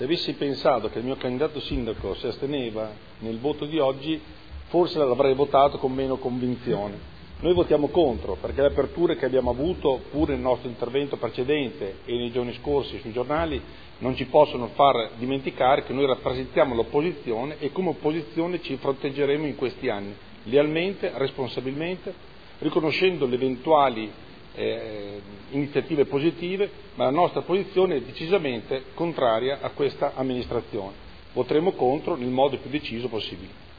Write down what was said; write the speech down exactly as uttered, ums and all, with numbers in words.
Se avessi pensato che il mio candidato sindaco si asteneva nel voto di oggi, forse l'avrei votato con meno convinzione. Noi votiamo contro, perché le aperture che abbiamo avuto, pure nel nostro intervento precedente e nei giorni scorsi sui giornali, non ci possono far dimenticare che noi rappresentiamo l'opposizione e come opposizione ci fronteggeremo in questi anni, lealmente, responsabilmente, riconoscendo le eventuali eh, iniziative positive, ma la nostra posizione è decisamente contraria a questa amministrazione. Voteremo contro nel modo più deciso possibile.